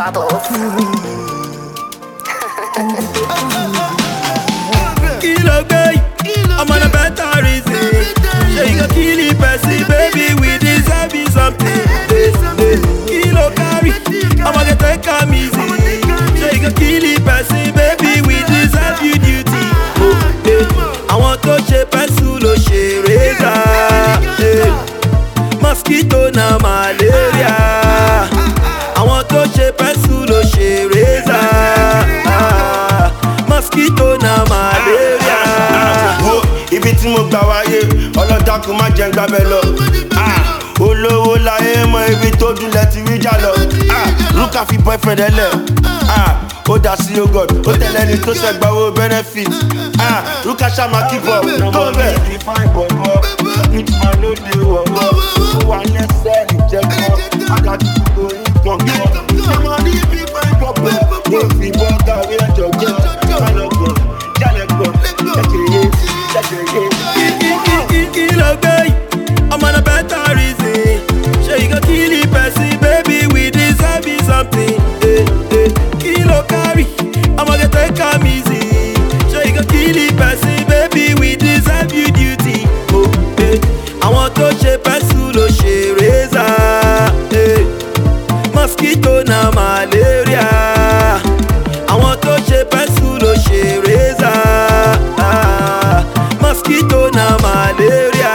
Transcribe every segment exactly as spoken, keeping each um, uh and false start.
bubbles. Kilo gay, I'm on a better reason. Sure you gon' kill the person, baby, we deserve you something. Kilo carry, I'ma get take am easy. Sure you gon' kill the person, baby, we deserve you duty. I want to shape pencil, lo ṣe razor. Mosquito na malaria. I want to shape pencil, lo ṣe razor. Mosquito na malaria. Ibi tí mo gbà wáyé, ọlọ́jà kò má jẹ́ gbábẹ́ lọ. Olówó láyé mọ ibi tó dúnlẹ̀ ti rí jà lọ. Rúkà fi boyfriend ẹ lẹ̀. Ó dà sí yogurt, ó tẹ̀lé ní tó ṣẹ̀gbà owó benefit. Rúkà ṣàmà keep up, tó bẹ̀. Ìfáì bọ̀bọ̀, ìtumọ̀ ló dé wọ̀wọ̀. Ó wà lẹ́sẹ̀ ìjẹ́kọ̀, àgàtì gbogbo ìgbọ̀ngàn. Ṣọmọ ní ibi ìfáì bọ̀bọ̀, ó fi bọ́ kàwé ẹ̀jọ̀gbọ́n. Jálẹ̀gbọ̀n, jálẹ̀gbọ̀n, ṣẹ̀kẹ̀yẹ, ṣẹ̀kẹ̀yẹ. Kilo gay, I'm on a better reason. Sure you gon' kill the person, baby, we deserve you something. Eh, eh. Kilo carry, I'ma get take am easy. Sure you gon' kill the person, baby, we deserve you duty. Oh, eh. I want to shape pencil, lo ṣe razor. Eh. Mosquito na malaria. I want to shape pencil, lo ṣe razor. Ah, mosquito na malaria.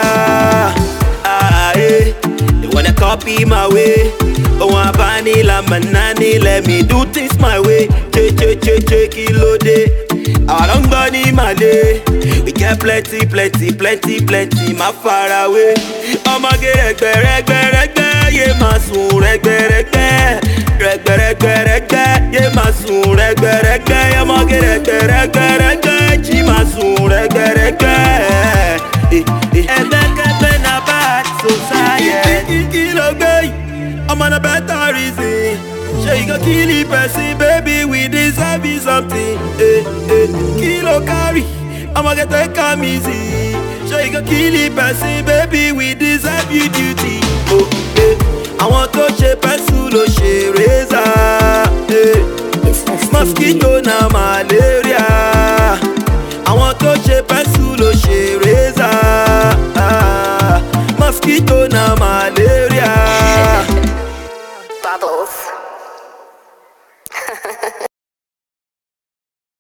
Ah, eh. They wanna copy my way. Oh, I vanilla manani, let me do things my way. Che che che che kilo day. I don't go ni my day. We get plenty, plenty, plenty, plenty, my far away. I'ma get regbe, regbe, regbe, yeah, my soon, regbe, regbe, regbe, regbe, regbe, yeah, my soon, regbe, regbe, I'ma get regbe, regbe, regbe, chi, my soon, regbe, regbe, eh, eh, regbe, regbe, na bad society. Kilo gay, I'm on a better reason. Sure you gon' kill the person, baby, we deserve you something. Eh, eh. Kilo carry, I'ma get take am easy. Sure you gon' kill the person, baby, we deserve you duty. Oh, eh. I want to shape pencil, lo ṣe razor. Eh. Mosquito na malaria.